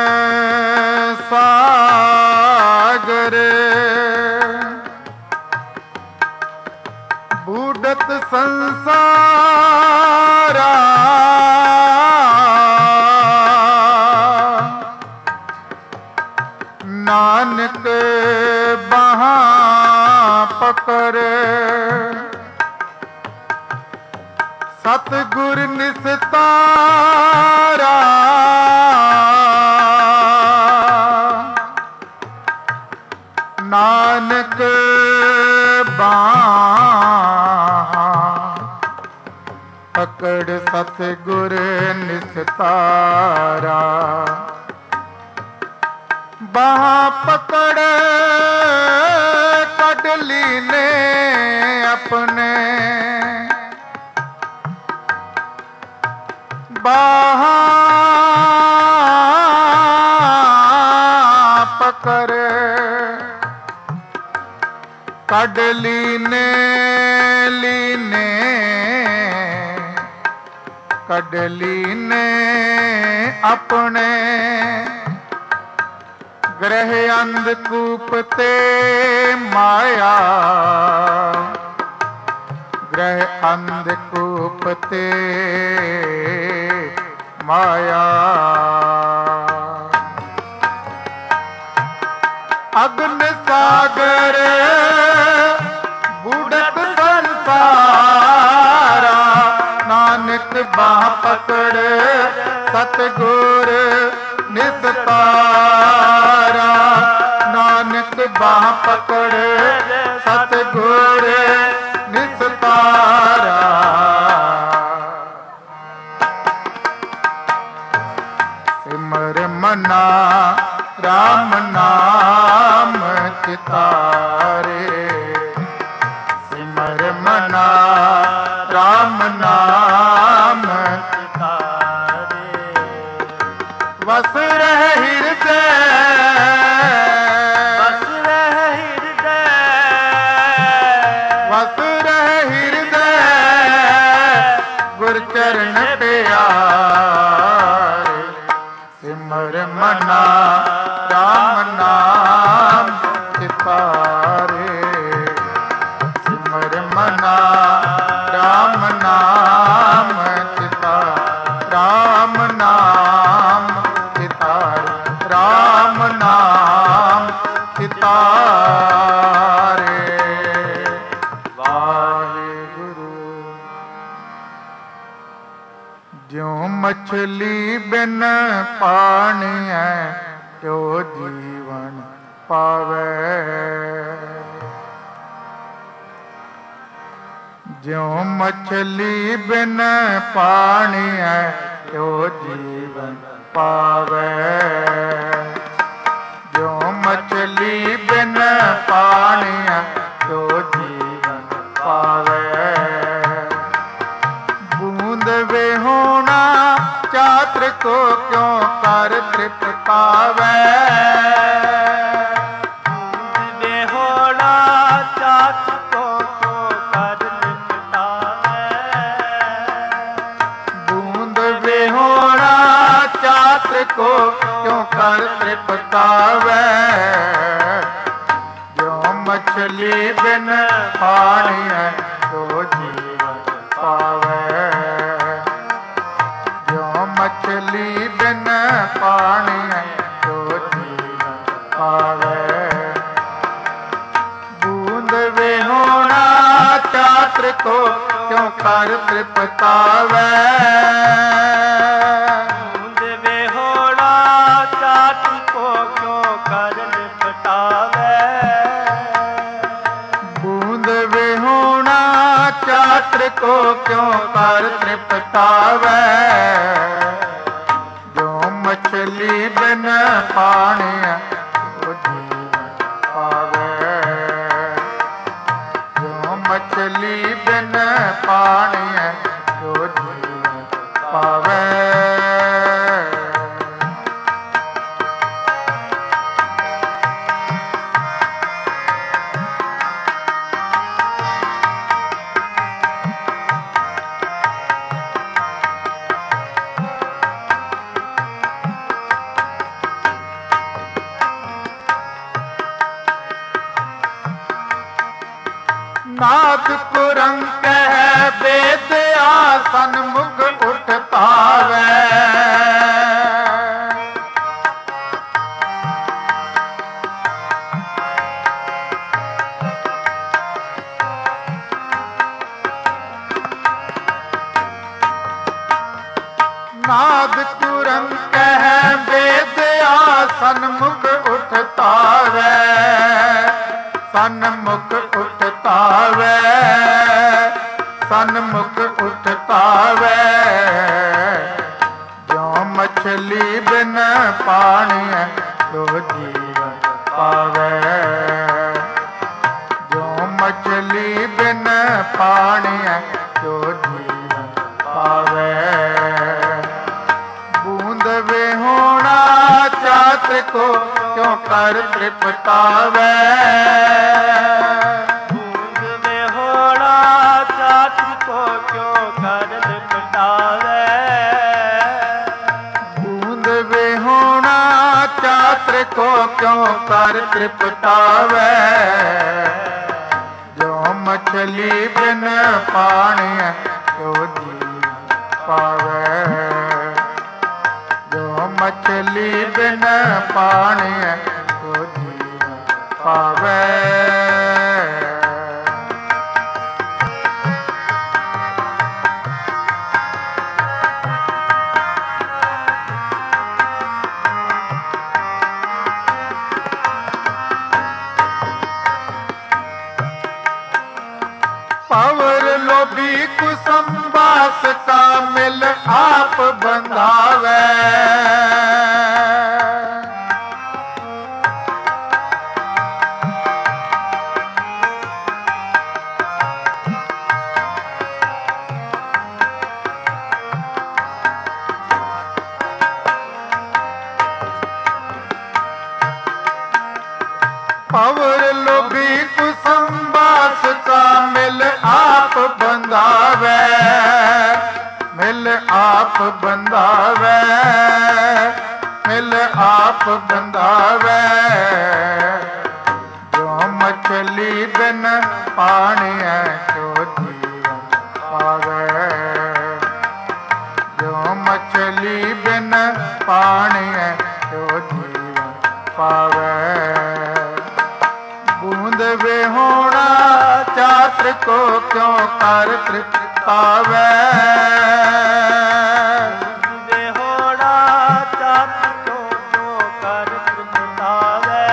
ਸਾਗਰ ਬੂੜਤ ਸੰਸਾਰਾ, ਨਾਨਕ ਬਾਹਾਂ ਪਕੜ ਸਤਿਗੁਰ ਨਿਸਤਾਰਾ। ਨਾਨਕ ਬਾਹਾਂ ਪਕੜ ਸਤਿਗੁਰ ਨਿਸਤਾਰਾ। ਬਾਹਾਂ ਪਕੜ ਕੱਢ ਲੀਨੇ ਆਪਣੇ, ਬਾਹਾਂ ਪਕੜ ਕੱਢ ਲੀਨੇ ਲੀਨੇ ਕੱਢ ਲੀਨੇ ਆਪਣੇ। ਗ੍ਰਹਿ ਅੰਧਕੂਪ ਤੇ ਮਾਇਆ, ਗ੍ਰਹਿ ਅੰਧਕੂਪ ਤੇ ਮਾਇਆ। ਅਗਨ ਸਾਗਰ ਬੂੜਤ ਸੰਸਾਰਾ, ਨਾਨਕ ਬਾਹ ਪਕੜ ਸਤਿਗੁਰ ਨਿਸਤਾਰਾ। ਨਾਨਕ ਬਾਹ ਪਕੜ ਸਤਿਗੁਰ ਨਿਸਤਾਰਾ। ਸਿਮਰ ਮਨਾ ਰਾਮ ਨਾਮ ਚਿਤਾਰੇ, ਸਿਮਰ ਮਨਾ ਰਾਮ ਨਾਮ ਚਿਤਾਰੇ। ਵਸ ਰਹਿ ਹਿਰਦੈ, ਵਸ ਰਹਿ ਹਿਰਦੈ, ਵਸ ਰਹਿ ਹਿਰਦੈ ਗੁਰ ਚਰਨ ਪਿਆਰੇ। ਸਿਮਰ ਮਨਾ ਰਾਮ ਨਾਮ ਚਿਤਾਰੇ, ਸਿਮਰ ਮਨਾ ਰਾਮ ਨਾਮ ਚਿਤਾਰੇ। ਰਾਮ ਨਾਮ ਚਿਤਾਰੇ, ਰਾਮ ਨਾਮ ਚਿਤਾਰੇ। ਵਾਹਿਗੁਰੂ। ਜਿਉ ਮਛਲੀ ਬਿਨ ਪਾਣੀਐ, ਤਿਉ ਜੀਵਨ ਪਾਵੈ। ਜਿਉ ਮਛਲੀ ਬਿਨ ਪਾਣੀਐ, ਤਿਉ ਜੀਵਨ ਪਾਵੈ। ਜਿਉ ਮਛਲੀ ਬਿਨ ਪਾਣੀਐ, ਤਿਉ ਜੀਵਨ ਪਾਵੈ। ਬੂੰਦ ਵਿਹੂਣਾ ਚਾਤਰ ਕੋ ਕਿਉ ਕਰ ਤ੍ਰਿਪਤਾਵੈ। ਬੂੰਦ ਵਿਹੂਣਾ ਚਾਤਰ ਕੋ ਕਿਉ ਕਰ ਤ੍ਰਿਪਤਾਵੈ। ਬੂੰਦ ਵਿਹੂਣਾ ਚਾਤਰ ਕੋ ਕਿਉ ਕਰ ਤ੍ਰਿਪਤਾਵੈ। ਜਿਉ ਮਛਲੀ ਬਿਨ ਪਾਣੀਐ, ਤਿਉ ਜੀਵਨ ਪਾਵੈ। ਜਿਉ ਮਛਲੀ ਬਿਨ ਪਾਣੀਐ, ਤਿਉ ਜੀਵਨ ਪਾਵੈ। ਬੂੰਦ ਵਿਹੂਣਾ ਚਾਤਰ ਕੋ ਕਿਉ ਕਰ ਤ੍ਰਿਪਤਾਵੈ। ਬੂੰਦ ਵਿਹੂਣਾ ਚਾਤਰ ਕੋ ਕਿਉ ਕਰ ਤ੍ਰਿਪਤਾਵੈ। ਬੂੰਦ ਵਿਹੂਣਾ ਚਾਤਰ ਕੋ ਕਿਉ ਕਰ ਤ੍ਰਿਪਤਾਵੈ। ਜਿਉ ਮਛਲੀ ਬਿਨ ਪਾਣੀਐ, ਤਿਉ ਜੀਵਨ ਪਾਵੈ। ਜਿਉ ਮਛਲੀ ਬਿਨ ਪਾਣੀਐ, ਤਿਉ ਜੀਵਨ ਪਾਵੇ। ਨਾਦ ਕੁਰੰਕ ਕਹਿ ਬੇਦ ਆਸਨ ਮੁਖ ਉਠ ਪਾਵੇ। ਨਾਦ ਕੁਰੰਕ ਕਹਿ ਬੇਦ ਆਸਨ ਮੁਖ ਉਠ ਤਾਵੇ। ਸਨਮੁਖ ਉਠ ਤਾਵੇ, ਸਨਮੁਖ ਉਠ ਤਾਵੇ। ਜੋ ਮਛਲੀ ਬਿਨ ਪਾਣੀ ਜੋ ਜੀਵਨ ਪਾਵੇ। ਜੋ ਮਛਲੀ ਬਿਨ ਪਾਣੀ ਜੋ ਜੀਵਨ ਪਾਵੇ। ਬੂੰਦ ਵਿਹੋਣਾ ਚਾਤਰ ਕੋ ਕਿਉ ਕਰ ਤ੍ਰਿਪਤਾਵੇ। ਬੂੰਦ ਵਿਹੋਣਾ ਚਾਤਰ ਕੋ ਕਿਉ ਕਰ ਤ੍ਰਿਪਤਾਵੇ। ਬੂੰਦ ਵਿਹੋਣਾ ਚਾਤਰ ਕੋ ਕਿਉ ਕਰ ਤ੍ਰਿਪਤਾਵੇ। ਜੋ ਮਛਲੀ ਬਿਨ ਪਾਣੀ ਜੋ ਜੀਵਨ ਪਾਵੇ। ਜੋ ਮਛਲੀ ਬਿਨ ਪਾਣੀ ਜੋ ਜੀਵਨ ਪਾਵੇ। पावर लोभी कुसंबास का मिल आप बंधावे। पावर लोभी कुसंबास का मिल आप बंधावे। मिल आप बंधावे, मिल आप बंधावे। जो मछली बिन पानी जो जीवन पावे। जो मछली बिन पानी जो जीवन पावे। बूंद विहोणा चात्र को क्यों कर तृप्तावे। बूंद विहोणा चात्र को क्यों कर तृप्तावे।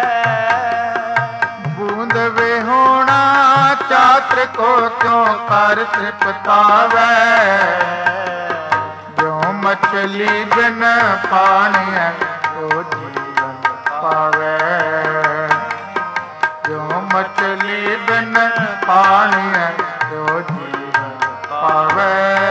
बूंद विहोणा चात्र को क्यों कर तृप्तावे। जो मछली बिन पानी जो जीवन पावे। जो मछली बिन पानी जो जीवन पावे।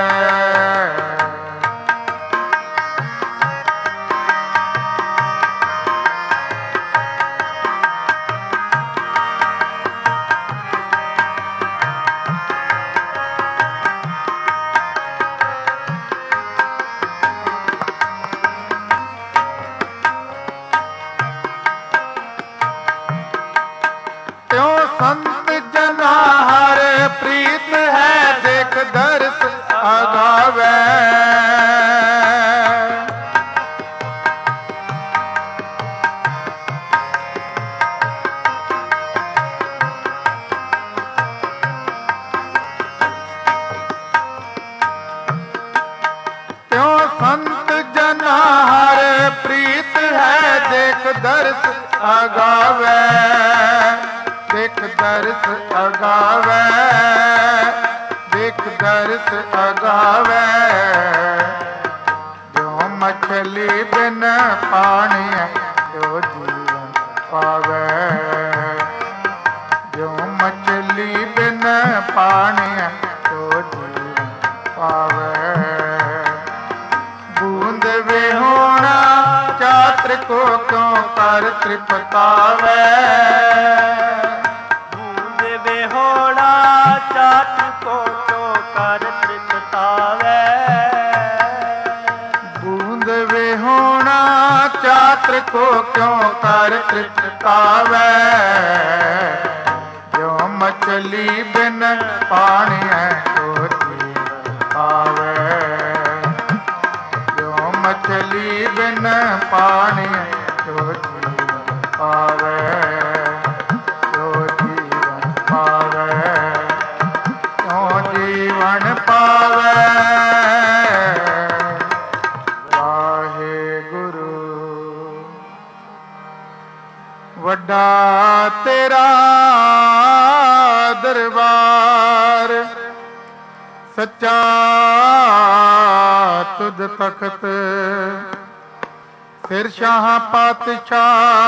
त्यों संत जना हर प्रीत है देख दर्श आगावे। त्यों संत जना हर प्रीत है देख दर्श आगावे। देख दर्श अगावे, देख दर्श अगावे। जो मछली बिन पानी जो जीवन पावे। जो मछली बिन पानी जो जीवन पावे। ਤ੍ਰਿਪਤਾਵੇ। ਬੂੰਦ ਵਿਹੋੜਾ ਚਾਤ੍ਰਿਕ ਕੋ ਕਿਉ ਕਰ ਤ੍ਰਿਪਤਾਵੇ। ਬੂੰਦ ਵਿਹੋਣਾ ਚਾਤ੍ਰਿਕ ਕੋ ਕਿਉ ਕਰ ਤ੍ਰਿਪਤਾਵੇ। ਜੋ ਮਛਲੀ ਬਿਨ ਪਾਣੀਐ ਕੋ ਜੀਵਨ ਪਾਵੇ। ਜੋ ਮਛਲੀ ਬਿਨ ਪਾਣੀਐ ਕੋ ਜੀਵਨ ਪਾਵੇ। ਜੋ ਜੀਵਨ ਪਾਵੇ ਕਿਉ ਜੀਵਨ ਪਾਵੇ। ਵਾਹਿਗੁਰੂ ਵੱਡਾ ਤੇਰਾ ਦਰਬਾਰ, ਸੱਚਾ ਤੁਧ ਤਖਤ। ਸਿਰ ਸ਼ਾਹ ਪਾਤਸ਼ਾਹ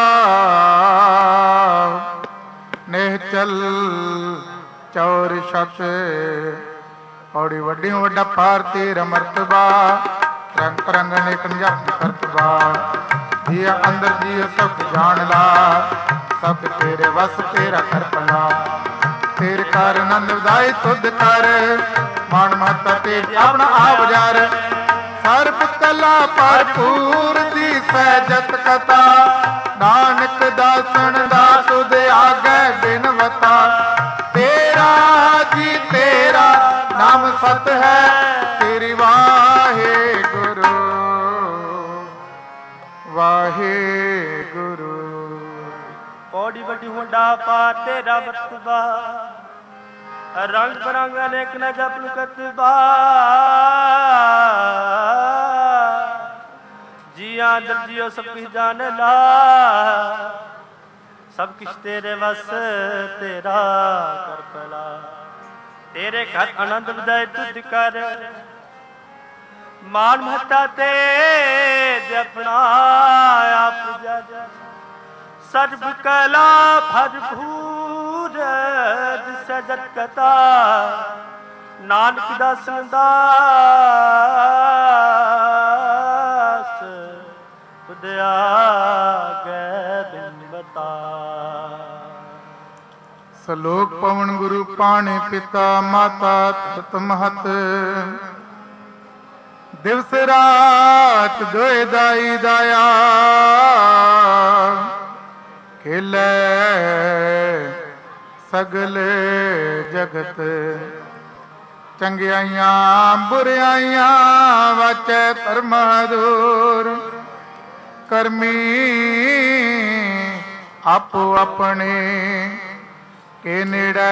ਨਿਹਚਲ ਚੌਰ ਛਤ। ਪੌੜੀ ਵੱਡਿਓ ਵੱਡਾ ਪਾਰ ਤੇਰਾ ਮਰਤਬਾ, ਰੰਗ ਰੰਗ ਨੇਕ ਨਿਜਮ ਕਰਤਬਾ। ਜੀਆ ਅੰਦਰ ਜੀਅ ਸਭ ਜਾਣ ਲਾ, ਸਭ ਤੇਰੇ ਵਸ ਤੇਰਾ ਕਰ ਭਲਾ। ਤੇਰੇ ਕਰ ਆਨੰਦ ਵਧਾਏ ਤੁਧ ਕਰ, ਮਾਣ ਮਹੱਤਾ ਤੇ ਆਪਣਾ ਆਪ ਜਰ। ਸਰਬ ਕਲਾ ਭਰਪੂਰ ਦੀ ਸਹਿਜਤ ਕਥਾ, ਨਾਨਕ ਦਾਸਨ ਦਾ ਤੁਧ ਆਗੇ ਬਿਨਵਤਾ। ਤੇਰਾ ਜੀ ਤੇਰਾ ਨਾਮ ਸਤ ਹੈ, ਤੇਰੀ ਵਾਹਿਗੁਰੂ ਵਾਹਿਗੁਰੂ। ਪੌੜੀ ਵੱਡੀ ਵੱਡਾ ਪਾਰ ਤੇਰਾ ਮਰਤਬਾ, ਰੰਗ ਬਰੰਗ ਅਨੇਕ ਨ ਜਪਨ ਕਤਬਾ। ਜੀਆਂ ਦਿਲ ਜਿਉ ਸਭ ਕੁਛ ਜਾਣ ਲਾ, ਸਭ ਕੁਛ ਤੇਰੇ ਵਸ ਤੇਰਾ ਕਰ ਭਲਾ। ਤੇਰੇ ਘਰ ਆਨੰਦ ਵਧਾਏ ਤੁਧ ਕਰ, ਮਾਨ ਮਹੱਤਾ ਤੇ ਆਪਣਾ ਆਪ ਜਜ। ਸਰਬ ਕਲਾ ਭਰਪੂਰ ਸਜਤ ਕਤਾ, ਨਾਨਕ ਦਾਸਨ ਦਾਸ ਤੁਧ ਆਗੇ ਬਿਨਵਤਾ। ਸਲੋਕ ਪਵਨ ਗੁਰੂ ਪਾਣੀ ਪਿਤਾ ਮਾਤਾ ਤਤ ਮਹਤ। ਦਿਵਸ ਰਾਤ ਦੋਇ ਦਾਈ ਦਾਇਆ, ਖੇਲੇ ਸਗਲੇ ਜਗਤ। ਚੰਗਿਆਈਆਂ ਬੁਰਿਆਈਆਂ ਵਾਚੈ ਧਰਮ ਦੂਰ। ਕਰਮੀ ਆਪੋ ਆਪਣੇ, ਕੇ ਨੇੜੇ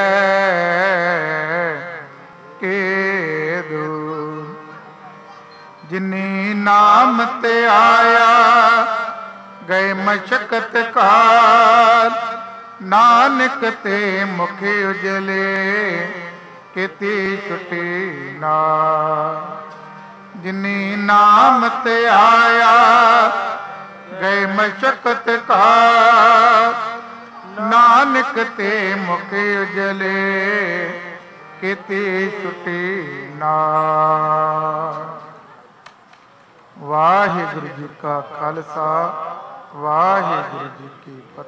ਕੇ ਦੂਰ। ਜਿਨੀ ਨਾਮ ਤੇ ਆਇਆ ਗਏ ਮਸ਼ਕਤ ਕਾਲ। ਨਾਨਕ ਤੇ ਮੁਖ ਉਜਲੇ ਕੀਤੀ ਛੁਟੀ ਨਾਲ। ਜਿਨੀ ਨਾਮ ਤੇ ਆਇਆ ਗਏ ਮਸ਼ਕਤ ਕਾਲ। ਨਾਨਕ ਤੇ ਮੁਖ ਉਜਲੇ ਕੀਤੀ ਛੁਟੀ ਨਾਲ। ਵਾਹਿਗੁਰੂ ਜੀ ਕਾ ਖਾਲਸਾ, ਵਾਹਿਗੁਰੂ ਜੀ ਕੀ ਫਤਿਹ।